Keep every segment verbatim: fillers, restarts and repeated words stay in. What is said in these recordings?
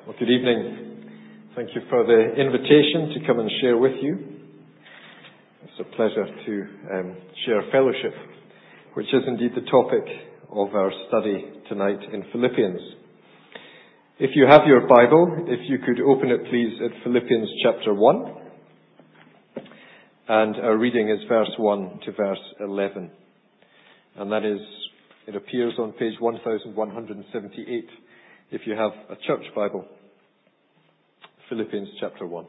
Well, good evening. Thank you for the invitation to come and share with you. It's a pleasure to um, share fellowship, which is indeed the topic of our study tonight in Philippians. If you have your Bible, if you could open it please at Philippians chapter one. And our reading is verse one to verse eleven. And that is, it appears on page one thousand one hundred seventy-eight if you have a church Bible. Philippians chapter one.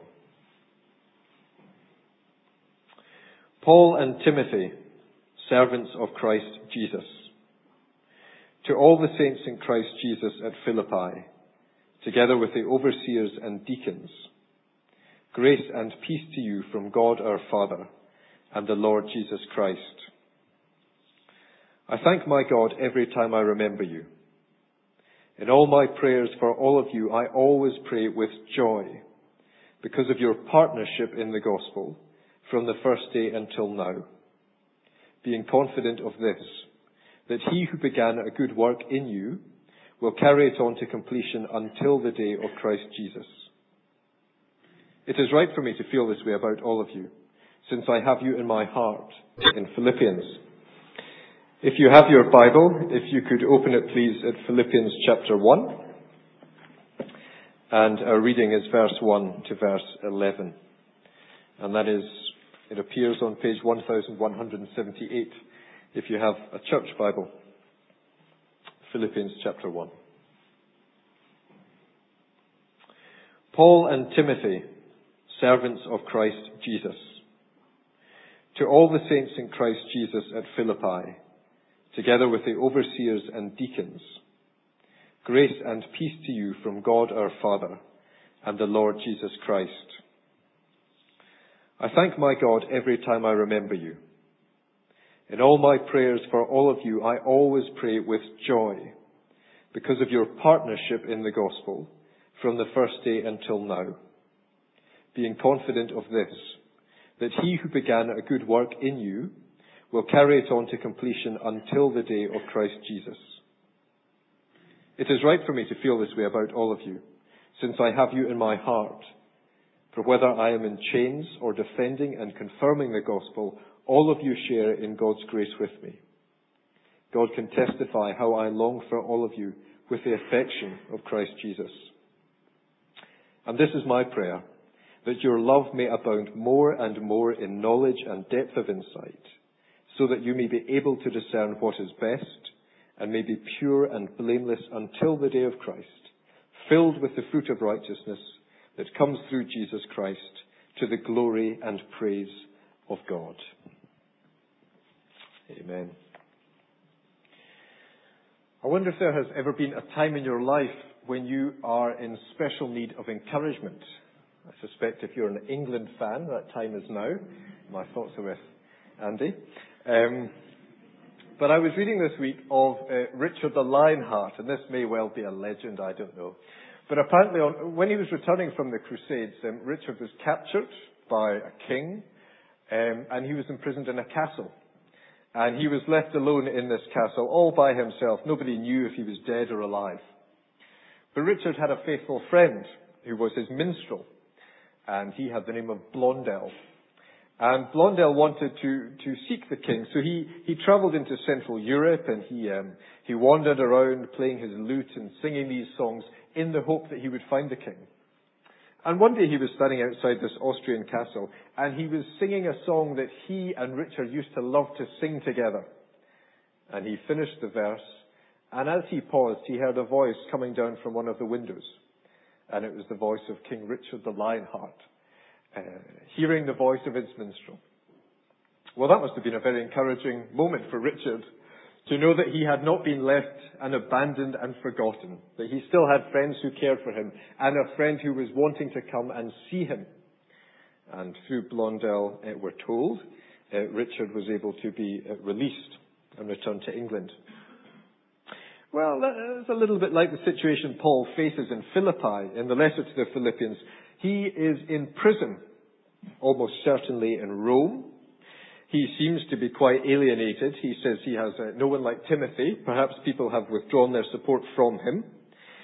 Paul and Timothy, servants of Christ Jesus, to all the saints in Christ Jesus at Philippi, together with the overseers and deacons, grace and peace to you from God our Father and the Lord Jesus Christ. I thank my God every time I remember you. In all my prayers for all of you, I always pray with joy because of your partnership in the gospel from the first day until now, being confident of this, that he who began a good work in you will carry it on to completion until the day of Christ Jesus. It is right for me to feel this way about all of you, since I have you in my heart in Philippians. If you have your Bible, if you could open it please at Philippians chapter one. And our reading is verse one to verse eleven. And that is, it appears on page one thousand one hundred seventy-eight if you have a church Bible. Philippians chapter one. Paul and Timothy, servants of Christ Jesus, to all the saints in Christ Jesus at Philippi, together with the overseers and deacons, grace and peace to you from God our Father and the Lord Jesus Christ. I thank my God every time I remember you. In all my prayers for all of you, I always pray with joy because of your partnership in the gospel from the first day until now, being confident of this, that he who began a good work in you will carry it on to completion until the day of Christ Jesus. It is right for me to feel this way about all of you, since I have you in my heart. For whether I am in chains or defending and confirming the gospel, all of you share in God's grace with me. God can testify how I long for all of you with the affection of Christ Jesus. And this is my prayer, that your love may abound more and more in knowledge and depth of insight, so that you may be able to discern what is best and may be pure and blameless until the day of Christ, filled with the fruit of righteousness that comes through Jesus Christ to the glory and praise of God. Amen. I wonder if there has ever been a time in your life when you are in special need of encouragement. I suspect if you're an England fan, that time is now. My thoughts are with Andy. Um, but I was reading this week of uh, Richard the Lionheart, and this may well be a legend, I don't know. But apparently on, when he was returning from the Crusades, um, Richard was captured by a king, um, and he was imprisoned in a castle. And he was left alone in this castle, all by himself. Nobody knew if he was dead or alive. But Richard had a faithful friend who was his minstrel, and he had the name of Blondel. And Blondel wanted to, to seek the king, so he, he travelled into Central Europe and he, um, he wandered around playing his lute and singing these songs in the hope that he would find the king. And one day he was standing outside this Austrian castle and he was singing a song that he and Richard used to love to sing together. And he finished the verse, and as he paused, he heard a voice coming down from one of the windows. And it was the voice of King Richard the Lionheart. Uh, hearing the voice of his minstrel. Well, that must have been a very encouraging moment for Richard to know that he had not been left and abandoned and forgotten, that he still had friends who cared for him and a friend who was wanting to come and see him. And through Blondel, uh, we're told, uh, Richard was able to be uh, released and return to England. Well, that's a little bit like the situation Paul faces in Philippi in the letter to the Philippians. He is in prison, almost certainly in Rome. He seems to be quite alienated. He says he has uh, no one like Timothy. Perhaps people have withdrawn their support from him.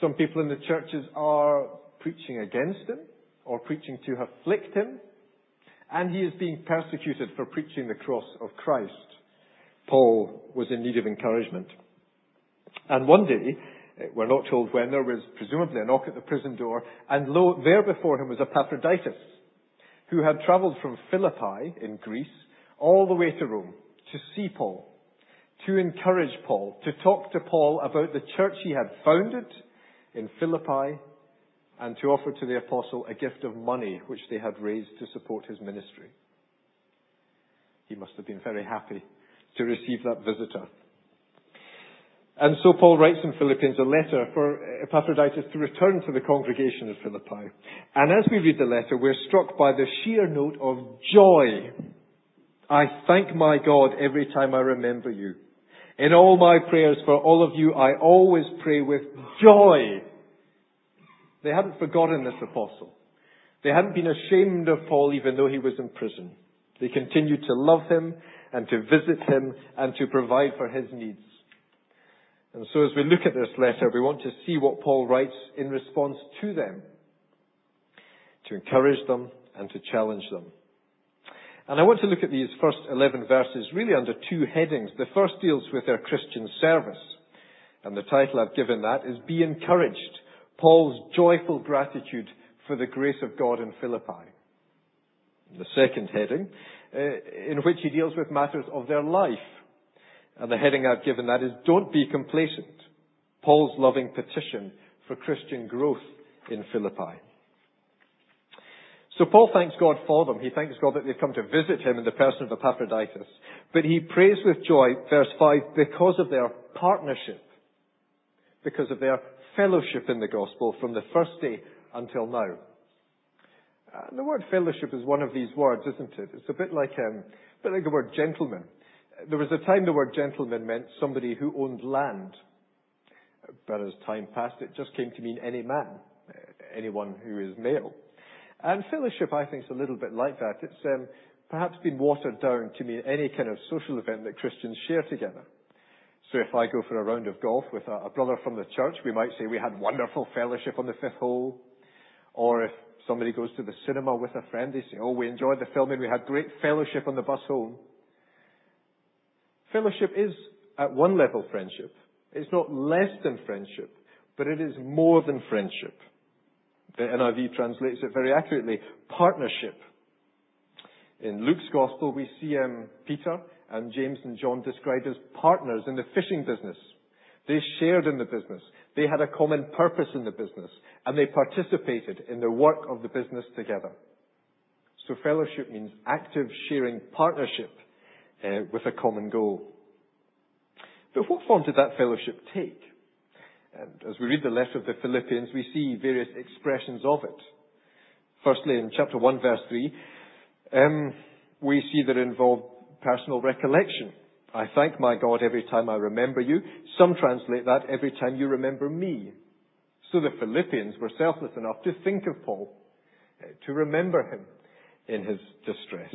Some people in the churches are preaching against him or preaching to afflict him. And he is being persecuted for preaching the cross of Christ. Paul was in need of encouragement. And one day, we're not told when, there was presumably a knock at the prison door, and lo, there before him was Epaphroditus, who had travelled from Philippi in Greece all the way to Rome to see Paul, to encourage Paul, to talk to Paul about the church he had founded in Philippi, and to offer to the apostle a gift of money which they had raised to support his ministry. He must have been very happy to receive that visitor. And so Paul writes in Philippians a letter for Epaphroditus to return to the congregation at Philippi. And as we read the letter, we're struck by the sheer note of joy. I thank my God every time I remember you. In all my prayers for all of you, I always pray with joy. They hadn't forgotten this apostle. They hadn't been ashamed of Paul even though he was in prison. They continued to love him and to visit him and to provide for his needs. And so as we look at this letter, we want to see what Paul writes in response to them, to encourage them and to challenge them. And I want to look at these first eleven verses really under two headings. The first deals with their Christian service. And the title I've given that is Be Encouraged, Paul's joyful gratitude for the grace of God in Philippi. The second heading, uh, in which he deals with matters of their life. And the heading I've given that is Don't Be Complacent, Paul's loving petition for Christian growth in Philippi. So Paul thanks God for them. He thanks God that they've come to visit him in the person of Epaphroditus. But he prays with joy, verse five, because of their partnership, because of their fellowship in the gospel from the first day until now. And the word fellowship is one of these words, isn't it? It's a bit like, um, a bit like the word gentleman. There was a time the word gentleman meant somebody who owned land. But as time passed, it just came to mean any man, anyone who is male. And fellowship, I think, is a little bit like that. It's um, perhaps been watered down to mean any kind of social event that Christians share together. So if I go for a round of golf with a, a brother from the church, we might say we had wonderful fellowship on the fifth hole. Or if somebody goes to the cinema with a friend, they say, oh, we enjoyed the film and we had great fellowship on the bus home. Fellowship is, at one level, friendship. It's not less than friendship, but it is more than friendship. The N I V translates it very accurately, partnership. In Luke's Gospel, we see um, Peter and James and John described as partners in the fishing business. They shared in the business. They had a common purpose in the business, and they participated in the work of the business together. So fellowship means active sharing partnership uh, with a common goal. But what form did that fellowship take? And as we read the letter of the Philippians, we see various expressions of it. Firstly, in chapter one, verse three, um, we see that it involved personal recollection. I thank my God every time I remember you. Some translate that every time you remember me. So the Philippians were selfless enough to think of Paul, uh, to remember him in his distress.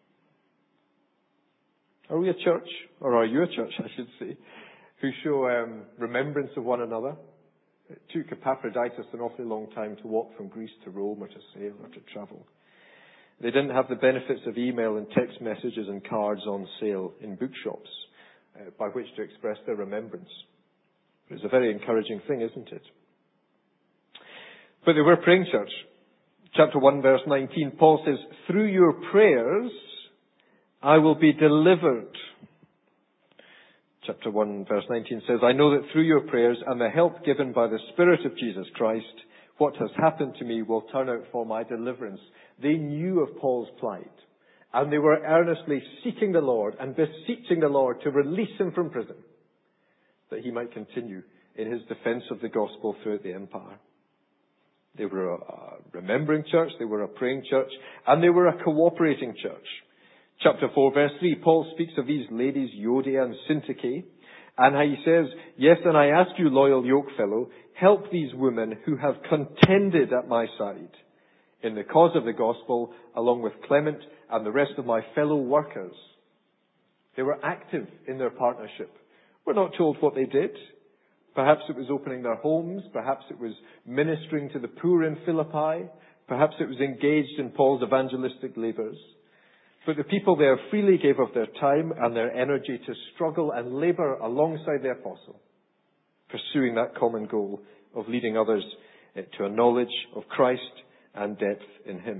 Are we a church, or are you a church, I should say, who show um, remembrance of one another? It took Epaphroditus an awfully long time to walk from Greece to Rome or to sail or to travel. They didn't have the benefits of email and text messages and cards on sale in bookshops uh, by which to express their remembrance. But it's a very encouraging thing, isn't it? But they were a praying church. Chapter one, verse nineteen, Paul says, through your prayers, I will be delivered. Chapter one, verse nineteen says, I know that through your prayers and the help given by the Spirit of Jesus Christ, what has happened to me will turn out for my deliverance. They knew of Paul's plight, and they were earnestly seeking the Lord and beseeching the Lord to release him from prison, that he might continue in his defense of the gospel throughout the empire. They were a, a remembering church, they were a praying church, and they were a cooperating church. Chapter four, verse three, Paul speaks of these ladies, Euodia and Syntyche, and he says, yes, and I ask you, loyal yokefellow, help these women who have contended at my side in the cause of the gospel, along with Clement and the rest of my fellow workers. They were active in their partnership. We're not told what they did, Perhaps it was opening their homes. Perhaps it was ministering to the poor in Philippi. Perhaps it was engaged in Paul's evangelistic labors. But the people there freely gave of their time and their energy to struggle and labor alongside the apostle, pursuing that common goal of leading others to a knowledge of Christ and depth in him.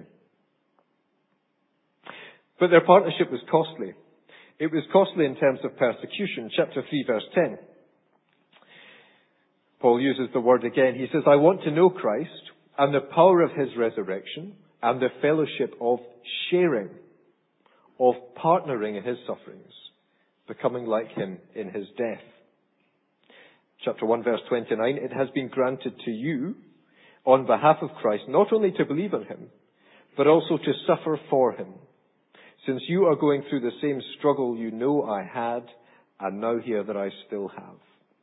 But their partnership was costly. It was costly in terms of persecution. Chapter three, verse ten. Paul uses the word again. He says, I want to know Christ and the power of his resurrection and the fellowship of sharing, of partnering in his sufferings, becoming like him in his death. Chapter one, verse twenty-nine, it has been granted to you on behalf of Christ not only to believe in him, but also to suffer for him, since you are going through the same struggle you know I had and now hear that I still have.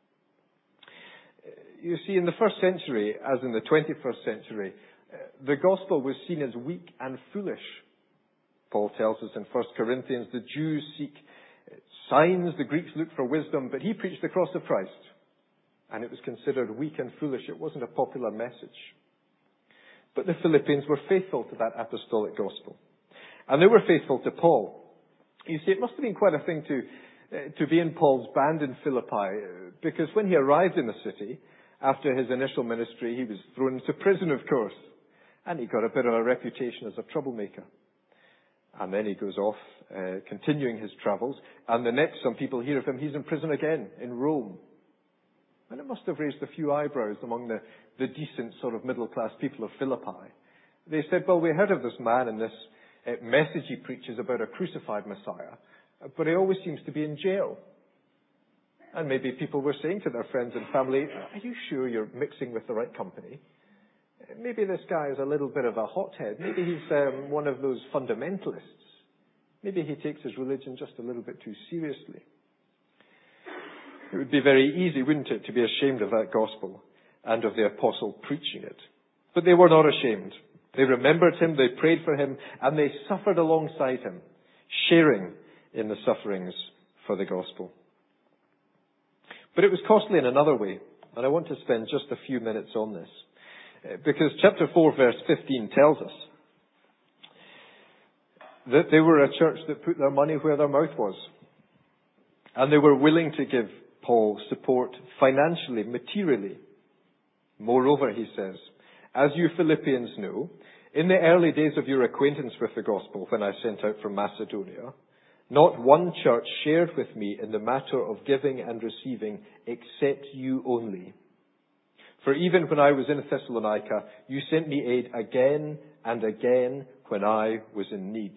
You see, in the first century, as in the twenty-first century, the gospel was seen as weak and foolish. Paul tells us in First Corinthians, the Jews seek signs, the Greeks look for wisdom, but he preached the cross of Christ. And it was considered weak and foolish. It wasn't a popular message. But the Philippians were faithful to that apostolic gospel. And they were faithful to Paul. You see, it must have been quite a thing to, uh, to be in Paul's band in Philippi, because when he arrived in the city, after his initial ministry, he was thrown into prison, of course. And he got a bit of a reputation as a troublemaker. And then he goes off, uh, continuing his travels. And the next some people hear of him, he's in prison again, in Rome. And it must have raised a few eyebrows among the, the decent sort of middle-class people of Philippi. They said, well, we heard of this man and this uh, message he preaches about a crucified Messiah, but he always seems to be in jail. And maybe people were saying to their friends and family, are you sure you're mixing with the right company? Maybe this guy is a little bit of a hothead. Maybe he's um, one of those fundamentalists. Maybe he takes his religion just a little bit too seriously. It would be very easy, wouldn't it, to be ashamed of that gospel and of the apostle preaching it. But they were not ashamed. They remembered him, they prayed for him, and they suffered alongside him, sharing in the sufferings for the gospel. But it was costly in another way, and I want to spend just a few minutes on this. Because chapter four, verse fifteen tells us that they were a church that put their money where their mouth was. And they were willing to give Paul support financially, materially. Moreover, he says, as you Philippians know, in the early days of your acquaintance with the gospel, when I sent out from Macedonia, not one church shared with me in the matter of giving and receiving except you only. For even when I was in Thessalonica, you sent me aid again and again when I was in need.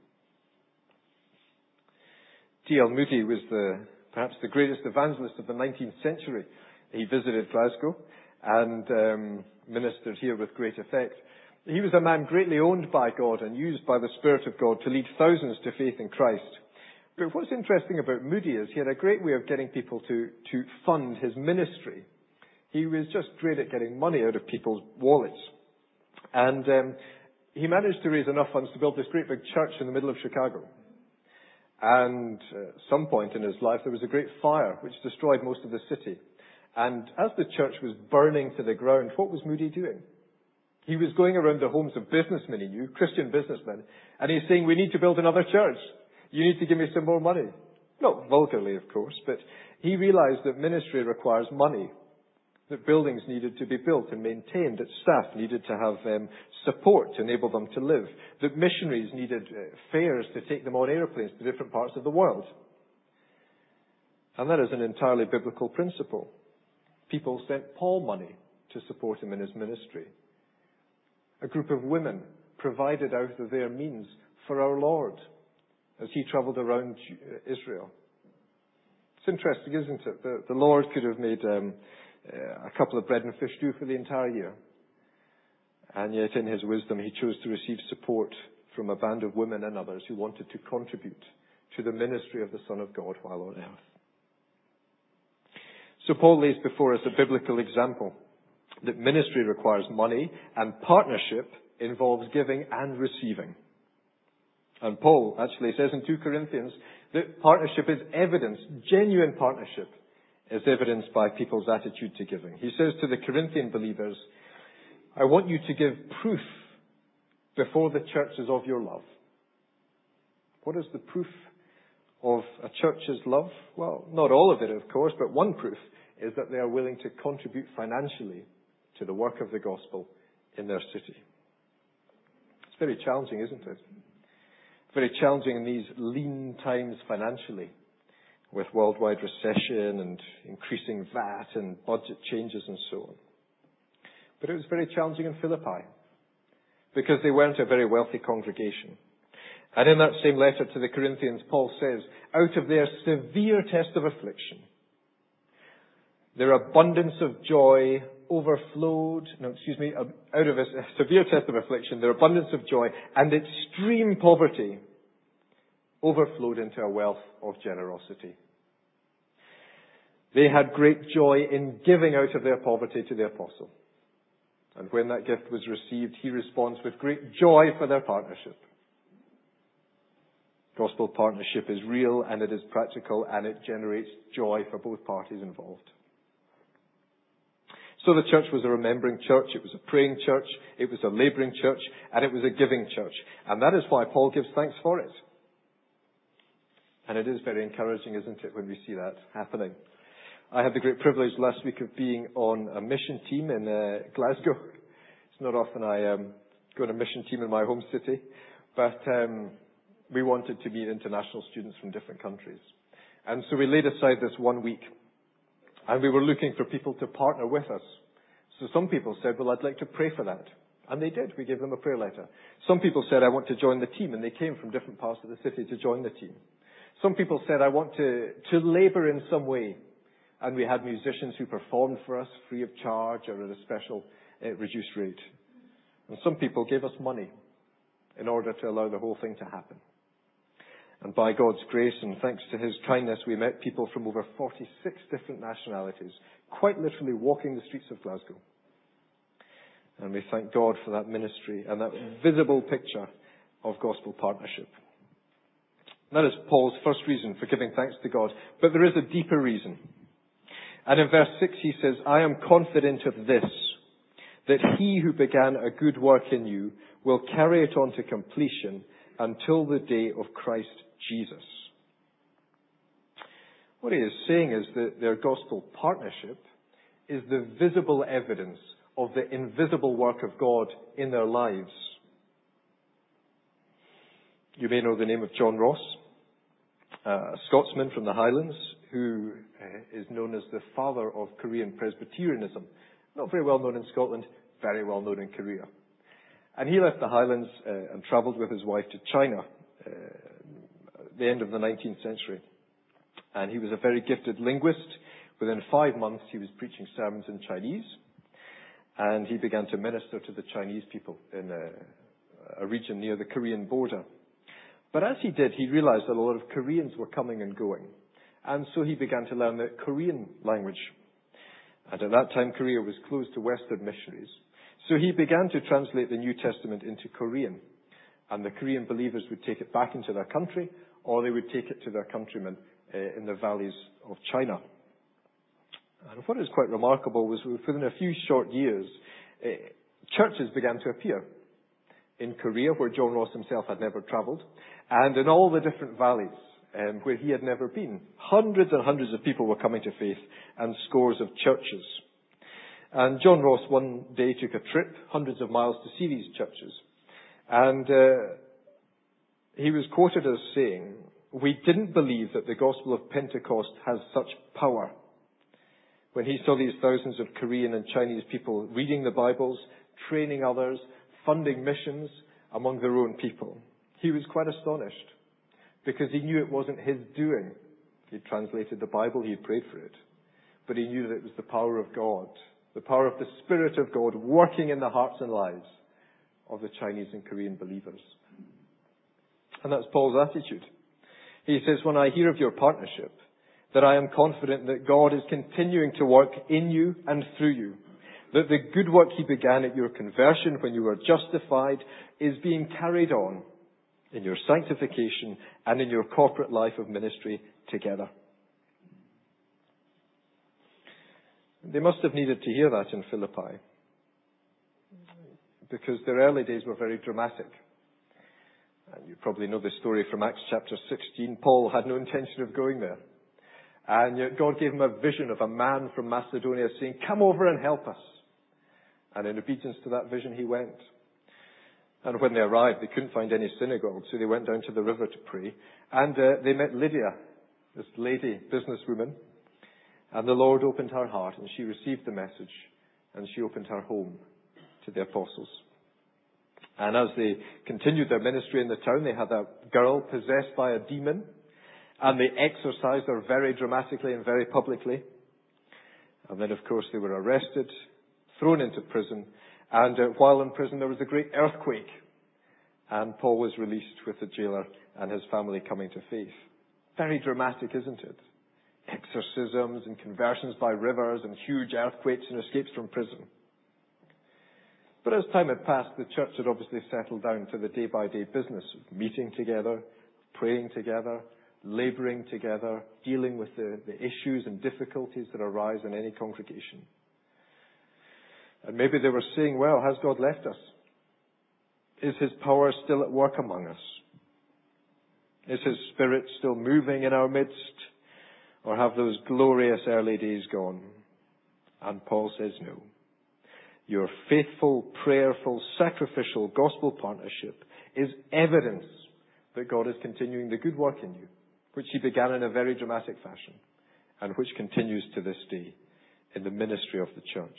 D L Moody was the, perhaps the greatest evangelist of the nineteenth century. He visited Glasgow and um, ministered here with great effect. He was a man greatly owned by God and used by the Spirit of God to lead thousands to faith in Christ. But what's interesting about Moody is he had a great way of getting people to, to fund his ministry. He was just great at getting money out of people's wallets. And um, he managed to raise enough funds to build this great big church in the middle of Chicago. And uh, at some point in his life, there was a great fire which destroyed most of the city. And as the church was burning to the ground, what was Moody doing? He was going around the homes of businessmen he knew, Christian businessmen, and he's saying, we need to build another church. You need to give me some more money. Not vulgarly, of course, but he realized that ministry requires money, that buildings needed to be built and maintained, that staff needed to have um, support to enable them to live, that missionaries needed uh, fares to take them on airplanes to different parts of the world. And that is an entirely biblical principle. People sent Paul money to support him in his ministry. A group of women provided out of their means for our Lord as he traveled around Israel. It's interesting, isn't it? The, the Lord could have made um, a couple of bread and fish do for the entire year. And yet in his wisdom, he chose to receive support from a band of women and others who wanted to contribute to the ministry of the Son of God while on earth. So Paul lays before us a biblical example that ministry requires money and partnership involves giving and receiving. And Paul actually says in two Corinthians that partnership is evidence, genuine partnership is evidenced by people's attitude to giving. He says to the Corinthian believers, I want you to give proof before the churches of your love. What is the proof of a church's love? Well, not all of it, of course, but one proof is that they are willing to contribute financially to the work of the gospel in their city. It's very challenging, isn't it? Very challenging in these lean times financially, with worldwide recession and increasing V A T and budget changes and so on. But it was very challenging in Philippi, because they weren't a very wealthy congregation. And in that same letter to the Corinthians, Paul says, out of their severe test of affliction, their abundance of joy overflowed, no, excuse me, out of a severe test of affliction, their abundance of joy and extreme poverty overflowed into a wealth of generosity. They had great joy in giving out of their poverty to the apostle. And when that gift was received, he responds with great joy for their partnership. Gospel partnership is real and it is practical and it generates joy for both parties involved. So the church was a remembering church, it was a praying church, it was a labouring church, and it was a giving church. And that is why Paul gives thanks for it. And it is very encouraging, isn't it, when we see that happening. I had the great privilege last week of being on a mission team in uh, Glasgow. It's not often I um, go on a mission team in my home city, but um, we wanted to meet international students from different countries. And so we laid aside this one week, and we were looking for people to partner with us. So some people said, well, I'd like to pray for that. And they did. We gave them a prayer letter. Some people said, I want to join the team, and they came from different parts of the city to join the team. Some people said, I want to, to labour in some way. And we had musicians who performed for us free of charge or at a special uh, reduced rate. And some people gave us money in order to allow the whole thing to happen. And by God's grace and thanks to his kindness, we met people from over forty-six different nationalities, quite literally walking the streets of Glasgow. And we thank God for that ministry and that visible picture of gospel partnership. That is Paul's first reason for giving thanks to God. But there is a deeper reason. And in verse six he says, I am confident of this, that he who began a good work in you will carry it on to completion until the day of Christ Jesus. What he is saying is that their gospel partnership is the visible evidence of the invisible work of God in their lives. You may know the name of John Ross, a Scotsman from the Highlands, who is known as the father of Korean Presbyterianism. Not very well known in Scotland, very well known in Korea. And he left the Highlands uh, and travelled with his wife to China uh, at the end of the nineteenth century. And he was a very gifted linguist. Within five months, he was preaching sermons in Chinese. And he began to minister to the Chinese people in a, a region near the Korean border. But as he did, he realized that a lot of Koreans were coming and going. And so he began to learn the Korean language. And at that time, Korea was closed to Western missionaries. So he began to translate the New Testament into Korean. And the Korean believers would take it back into their country, or they would take it to their countrymen uh, in the valleys of China. And what is quite remarkable was within a few short years, uh, churches began to appear in Korea, where John Ross himself had never travelled, and in all the different valleys um, where he had never been. Hundreds and hundreds of people were coming to faith, and scores of churches. And John Ross one day took a trip, hundreds of miles, to see these churches. And uh, he was quoted as saying, "We didn't believe that the gospel of Pentecost has such power." When he saw these thousands of Korean and Chinese people reading the Bibles, training others, funding missions among their own people, he was quite astonished, because he knew it wasn't his doing. He translated the Bible, he had prayed for it, but he knew that it was the power of God, the power of the Spirit of God working in the hearts and lives of the Chinese and Korean believers. And that's Paul's attitude. He says, when I hear of your partnership, that I am confident that God is continuing to work in you and through you. That the good work he began at your conversion when you were justified is being carried on in your sanctification and in your corporate life of ministry together. They must have needed to hear that in Philippi, because their early days were very dramatic. And you probably know the story from Acts chapter sixteen. Paul had no intention of going there. And yet God gave him a vision of a man from Macedonia saying, "Come over and help us." And in obedience to that vision, he went. And when they arrived, they couldn't find any synagogue, so they went down to the river to pray. And uh, they met Lydia, this lady, businesswoman. And the Lord opened her heart, and she received the message, and she opened her home to the apostles. And as they continued their ministry in the town, they had a girl possessed by a demon, and they exorcised her very dramatically and very publicly. And then, of course, they were arrested, thrown into prison, and uh, while in prison there was a great earthquake, and Paul was released with the jailer and his family coming to faith. Very dramatic, isn't it? Exorcisms and conversions by rivers and huge earthquakes and escapes from prison. But as time had passed, the church had obviously settled down to the day-by-day business of meeting together, praying together, laboring together, dealing with the, the issues and difficulties that arise in any congregation. And maybe they were saying, well, has God left us? Is His power still at work among us? Is His Spirit still moving in our midst? Or have those glorious early days gone? And Paul says no. Your faithful, prayerful, sacrificial gospel partnership is evidence that God is continuing the good work in you, which He began in a very dramatic fashion, and which continues to this day in the ministry of the church.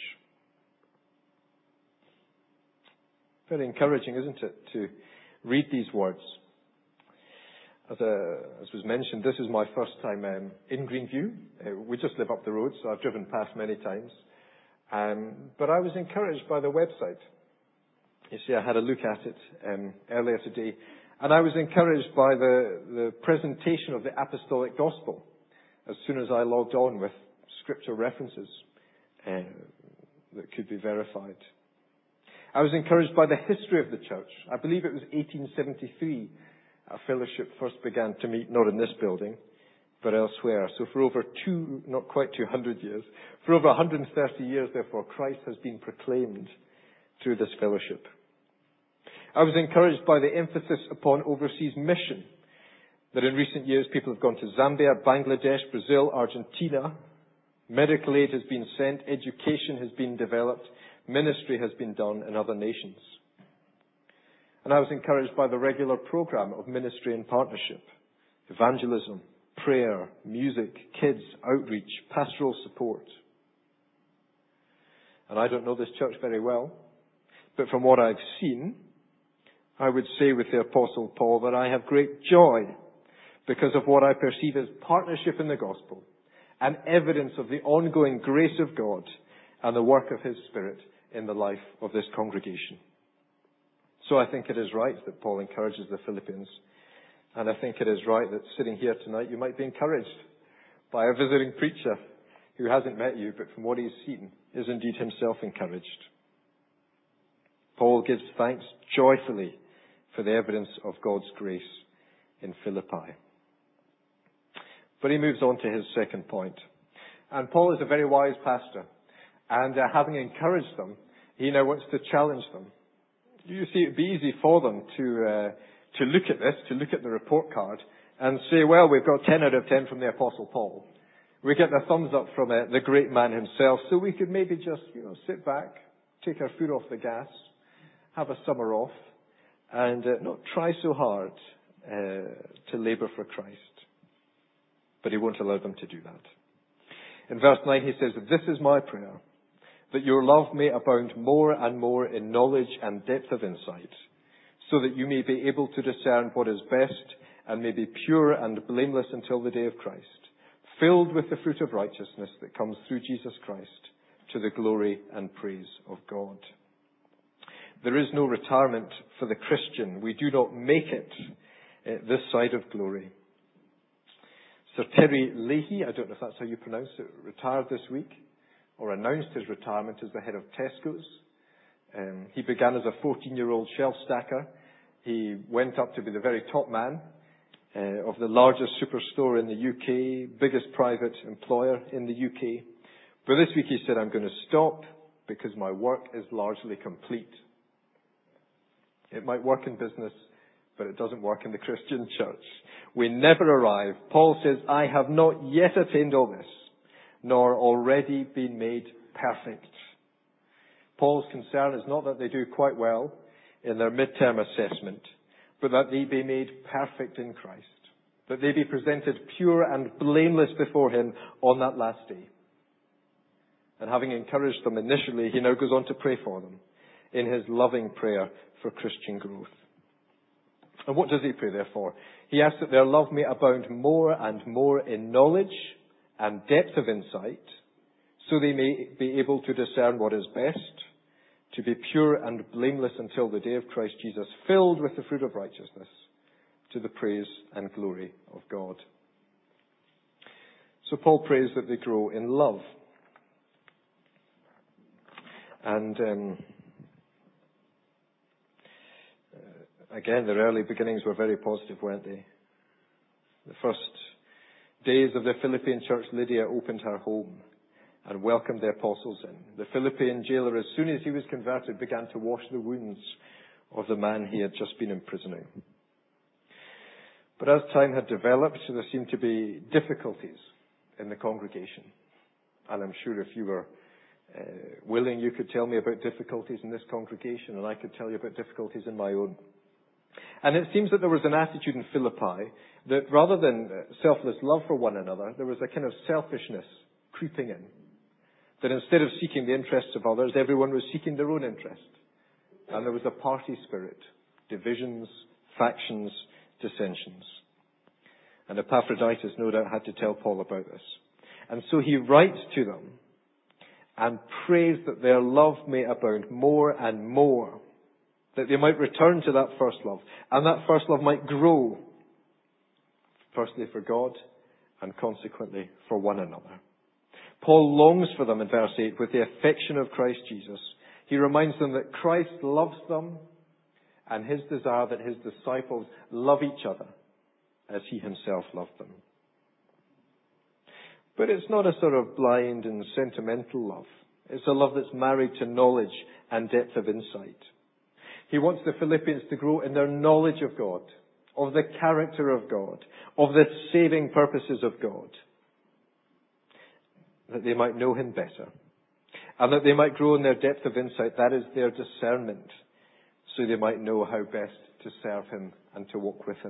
Very encouraging, isn't it, to read these words. As, a, as was mentioned, this is my first time um, in Greenview. Uh, we just live up the road, so I've driven past many times. Um, but I was encouraged by the website. You see, I had a look at it um, earlier today, and I was encouraged by the, the presentation of the apostolic gospel as soon as I logged on with scripture references uh, that could be verified. I was encouraged by the history of the church. I believe it was eighteen seventy-three our fellowship first began to meet, not in this building, but elsewhere. So for over two, not quite two hundred years, for over one hundred thirty years, therefore, Christ has been proclaimed through this fellowship. I was encouraged by the emphasis upon overseas mission, that in recent years people have gone to Zambia, Bangladesh, Brazil, Argentina. Medical aid has been sent, education has been developed, ministry has been done in other nations. And I was encouraged by the regular program of ministry and partnership, evangelism, prayer, music, kids, outreach, pastoral support. And I don't know this church very well, but from what I've seen, I would say with the Apostle Paul that I have great joy because of what I perceive as partnership in the gospel and evidence of the ongoing grace of God and the work of His Spirit in the life of this congregation. So I think it is right that Paul encourages the Philippians. And I think it is right that sitting here tonight, you might be encouraged by a visiting preacher who hasn't met you, but from what he's seen, is indeed himself encouraged. Paul gives thanks joyfully for the evidence of God's grace in Philippi. But he moves on to his second point. And Paul is a very wise pastor. And uh, having encouraged them, he now wants to challenge them. You see, it'd be easy for them to uh, to look at this, to look at the report card, and say, well, we've got ten out of ten from the Apostle Paul. We get the thumbs up from uh, the great man himself, so we could maybe just, you know, sit back, take our foot off the gas, have a summer off, and uh, not try so hard uh, to labour for Christ. But he won't allow them to do that. In verse nine, he says, "This is my prayer, that your love may abound more and more in knowledge and depth of insight, so that you may be able to discern what is best and may be pure and blameless until the day of Christ, filled with the fruit of righteousness that comes through Jesus Christ, to the glory and praise of God." There is no retirement for the Christian. We do not make it uh, this side of glory. Sir Terry Leahy, I don't know if that's how you pronounce it, retired this week, or announced his retirement as the head of Tesco's. Um, he began as a fourteen-year-old shelf stacker. He went up to be the very top man uh, of the largest superstore in the U K, biggest private employer in the U K. But this week he said, I'm going to stop because my work is largely complete. It might work in business, but it doesn't work in the Christian church. We never arrive. Paul says, I have not yet attained all this, nor already been made perfect. Paul's concern is not that they do quite well in their midterm assessment, but that they be made perfect in Christ, that they be presented pure and blameless before him on that last day. And having encouraged them initially, he now goes on to pray for them in his loving prayer for Christian growth. And what does he pray therefore? He asks that their love may abound more and more in knowledge and depth of insight, so they may be able to discern what is best, to be pure and blameless until the day of Christ Jesus, filled with the fruit of righteousness, to the praise and glory of God. So Paul prays that they grow in love. And um, again, their early beginnings were very positive, weren't they? The first days of the Philippian church, Lydia opened her home and welcomed the apostles in. The Philippian jailer, as soon as he was converted, began to wash the wounds of the man he had just been imprisoning. But as time had developed, there seemed to be difficulties in the congregation. And I'm sure if you were uh, willing, you could tell me about difficulties in this congregation, and I could tell you about difficulties in my own. And it seems that there was an attitude in Philippi that rather than selfless love for one another, there was a kind of selfishness creeping in. That instead of seeking the interests of others, everyone was seeking their own interest. And there was a party spirit, divisions, factions, dissensions. And Epaphroditus no doubt had to tell Paul about this. And so he writes to them and prays that their love may abound more and more, that they might return to that first love, and that first love might grow, firstly for God and consequently for one another. Paul longs for them in verse eight with the affection of Christ Jesus. He reminds them that Christ loves them and his desire that his disciples love each other as he himself loved them. But it's not a sort of blind and sentimental love. It's a love that's married to knowledge and depth of insight. He wants the Philippians to grow in their knowledge of God, of the character of God, of the saving purposes of God, that they might know him better, and that they might grow in their depth of insight, that is their discernment, so they might know how best to serve him and to walk with him.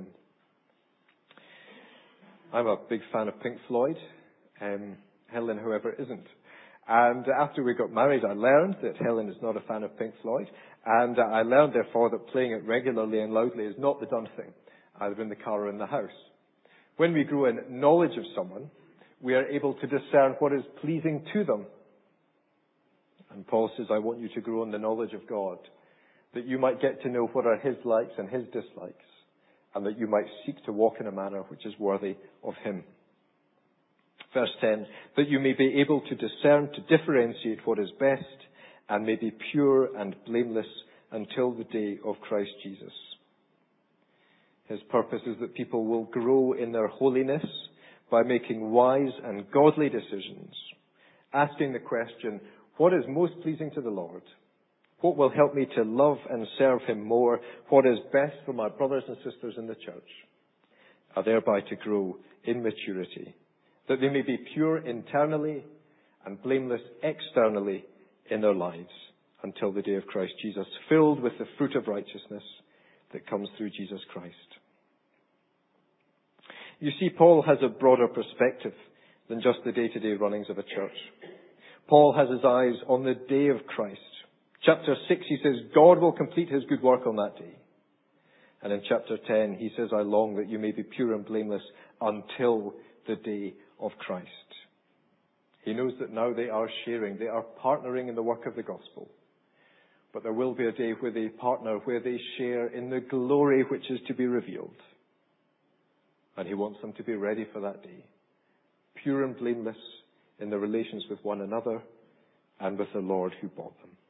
I'm a big fan of Pink Floyd. Um, Helen, however, isn't. And after we got married, I learned that Helen is not a fan of Pink Floyd. And uh, I learned, therefore, that playing it regularly and loudly is not the done thing, either in the car or in the house. When we grow in knowledge of someone, we are able to discern what is pleasing to them. And Paul says, I want you to grow in the knowledge of God, that you might get to know what are his likes and his dislikes, and that you might seek to walk in a manner which is worthy of him. Verse ten, that you may be able to discern, to differentiate what is best, and may be pure and blameless until the day of Christ Jesus. His purpose is that people will grow in their holiness by making wise and godly decisions, asking the question, what is most pleasing to the Lord? What will help me to love and serve him more? What is best for my brothers and sisters in the church? Are thereby to grow in maturity, that they may be pure internally and blameless externally in their lives until the day of Christ Jesus, filled with the fruit of righteousness that comes through Jesus Christ. You see, Paul has a broader perspective than just the day-to-day runnings of a church. Paul has his eyes on the day of Christ. Chapter six, he says, God will complete his good work on that day. And in chapter ten, he says, I long that you may be pure and blameless until the day of Christ. He knows that now they are sharing, they are partnering in the work of the gospel. But there will be a day where they partner, where they share in the glory which is to be revealed. And he wants them to be ready for that day, pure and blameless in their relations with one another and with the Lord who bought them.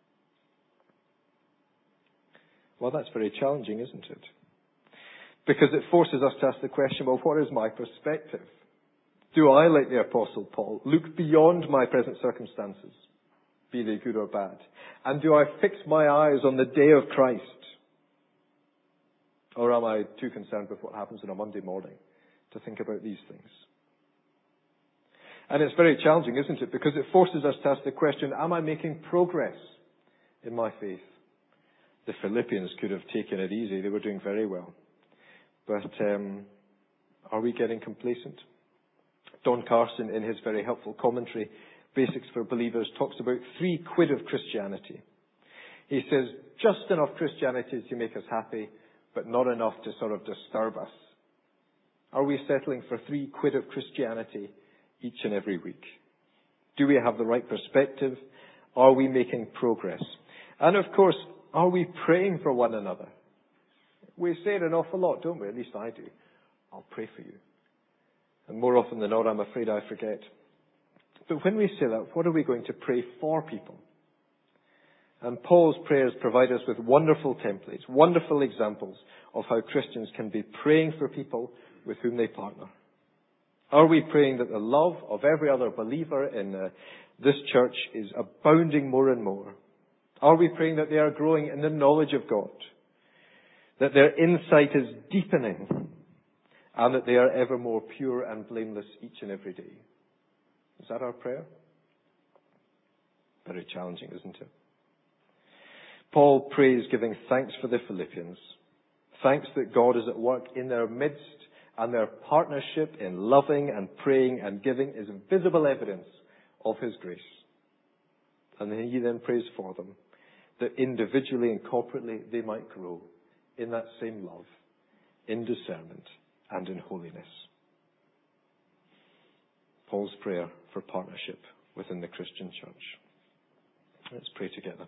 Well, that's very challenging, isn't it? Because it forces us to ask the question, well, what is my perspective? Do I, like the Apostle Paul, look beyond my present circumstances, be they good or bad? And do I fix my eyes on the day of Christ? Or am I too concerned with what happens on a Monday morning to think about these things? And it's very challenging, isn't it? Because it forces us to ask the question, am I making progress in my faith? The Philippians could have taken it easy. They were doing very well. But um, are we getting complacent? Don Carson, in his very helpful commentary, Basics for Believers, talks about three quid of Christianity. He says, just enough Christianity to make us happy, but not enough to sort of disturb us. Are we settling for three quid of Christianity each and every week? Do we have the right perspective? Are we making progress? And of course, are we praying for one another? We say it an awful lot, don't we? At least I do. I'll pray for you. And more often than not, I'm afraid I forget. But when we say that, what are we going to pray for people? And Paul's prayers provide us with wonderful templates, wonderful examples of how Christians can be praying for people with whom they partner. Are we praying that the love of every other believer in uh, this church is abounding more and more? Are we praying that they are growing in the knowledge of God? That their insight is deepening? And that they are ever more pure and blameless each and every day? Is that our prayer? Very challenging, isn't it? Paul prays giving thanks for the Philippians. Thanks that God is at work in their midst, and their partnership in loving and praying and giving is visible evidence of His grace. And then he then prays for them, that individually and corporately they might grow in that same love, in discernment, and in holiness. Paul's prayer for partnership within the Christian church. Let's pray together.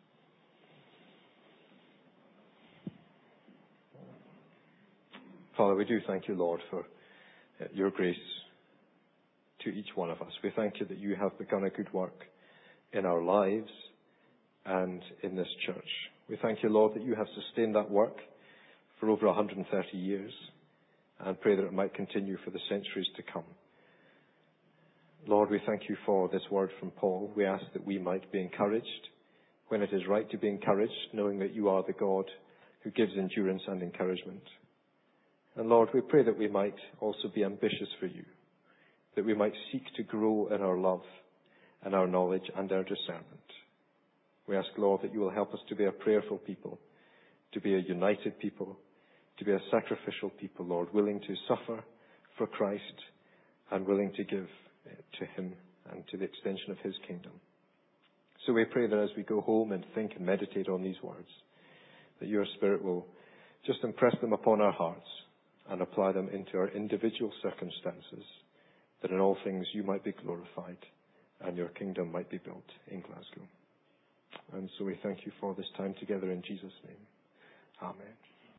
Father, we do thank you, Lord, for your grace to each one of us. We thank you that you have begun a good work in our lives and in this church. We thank you, Lord, that you have sustained that work for over one hundred thirty years, and pray that it might continue for the centuries to come. Lord, we thank you for this word from Paul. We ask that we might be encouraged when it is right to be encouraged, knowing that you are the God who gives endurance and encouragement. And Lord, we pray that we might also be ambitious for you, that we might seek to grow in our love and our knowledge and our discernment. We ask, Lord, that you will help us to be a prayerful people, to be a united people, to be a sacrificial people, Lord, willing to suffer for Christ and willing to give to him and to the extension of his kingdom. So we pray that as we go home and think and meditate on these words, that your Spirit will just impress them upon our hearts and apply them into our individual circumstances, that in all things you might be glorified and your kingdom might be built in Glasgow. And so we thank you for this time together in Jesus' name. Amen.